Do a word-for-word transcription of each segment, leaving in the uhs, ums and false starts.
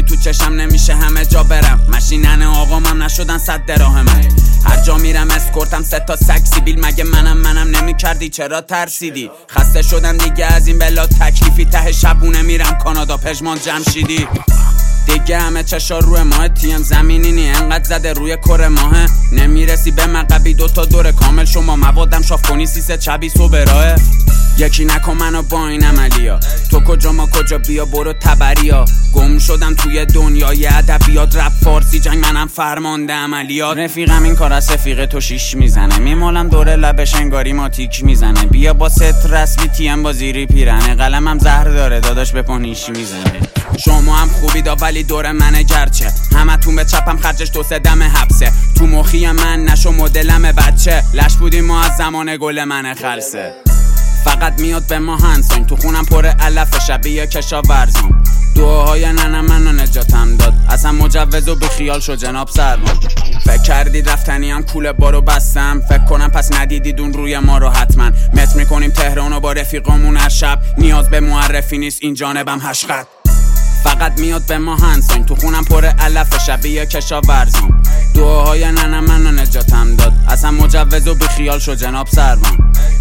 تو چشم نمیشه همه جا برم. ماشینن آقامم نشدن صد دراهمم. هر جا میرم اسکورتم سه تا سگ سیبیل. مگه منم منم نمیکردی چرا ترسیدی؟ خسته شدم دیگه از این بلا تکلیفی. ته شبونه میرم کانادا پژمان جمشیدی. دیگه همه چشا روی ماه تیم زمینی نی انقدر زده روی کره ماهه. نمیرسی به مقبی دوتا دور کامل شما موادم شاف کنی سیسه چبی سو براه. یکی نکن منو با این عملیا. تو کجا ما کجا بیا برو تبریا. گم شدم توی دنیای ادبیات رپ فارسی جنگ منم فرمانده عملیات. رفیقم این کار از رفیق تو شیش میزنه. میمالم دور لبش انگاری ما تیک میزنه. بیا با ست رسمی تیم با زیری پیرنه. قلمم زهر داره داداش به پانیش میزنه. شما هم خوبی دا ولی دور منه گرچه همتون به چپم خرجش دو سه دم حبسه. تو مخی من نشو مدلم بچه لش بودیم ما از زمان گل منه خلصه. فقط میاد به ما هنسان تو خونم پر علف شبیه کشاورزم. دعاهای ننم منو نجاتم داد. اصلا مجوز و بخیال شو جناب سرمان. فکر کردید رفتنی هم کوله بارو بستم. فکر کنم پس ندیدید اون روی ما رو حتما. مت میکنیم تهرانو با رفیقامون هر شب. نیاز به معرفی نیست این جانبم هشقد. فقط میاد به ما هنسان تو خونم پر علف شبیه کشاورزم. دعاهای ننم منو نجاتم داد. اصلا مجوز و بخیال شو جناب سرمان.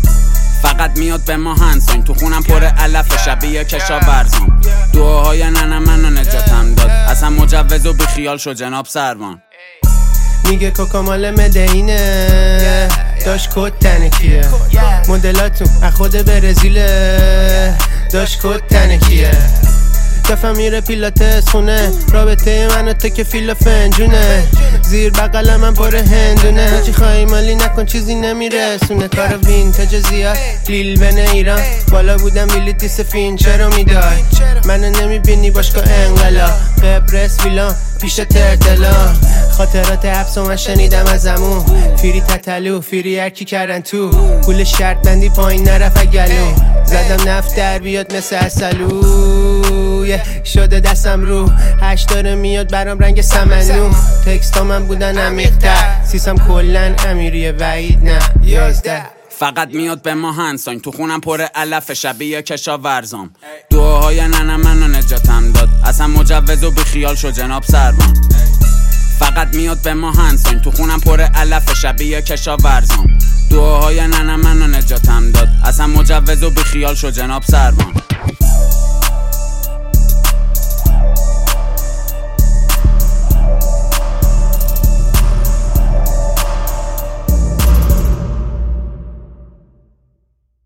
فقط میاد به ما هنسان تو خونم پر علف شبیه کشاورزم. دعاهای ننم منو نجاتم داد. اصلا مجوز و بخیال شو جناب سرمان. میگه کوکا مال مدینه داشت کد تنکیه. مدلاتون از خود برزیله داشت کد تنکیه. دفعه میره پیلاتس خونه. رابطه من و تو که فیل و فنجونه. زیر بقل من پر هندونه. چی خواهی مالی نکن چیزی نمیرسونه. کار وینتاج زیاد لیل بن ایران. بالا بودم ویلیتیس فین چرا میدای. منو نمیبینی باشگاه انقلاب. قبرس ویلان پیش ترتلا. خاطرات حبس و من شنیدم از امون. فیری تتلو فیری هرکی کردن تو. پول شرط بندی پایین نرفت گلو. زدم نفت در بیاد مثل اصلو. شده دستم رو هشت داره میاد برام رنگ سمنو. تکستا من بودن عمیق‌تر. سیسم کلن امیریه وعید نه یازده. فقط میاد به ما هنسان تو خونم پر علف شبیه کشاورزم. دعاهای ننم منو نجاتم داد. اصلا مجوز و بخیال شو جناب سرمان. فقط میاد به ما هنسان تو خونم پر علف شبیه کشاورزم. دعاهای ننم منو نجاتم داد. اصلا مجوز و بخیال شو جناب سرمان.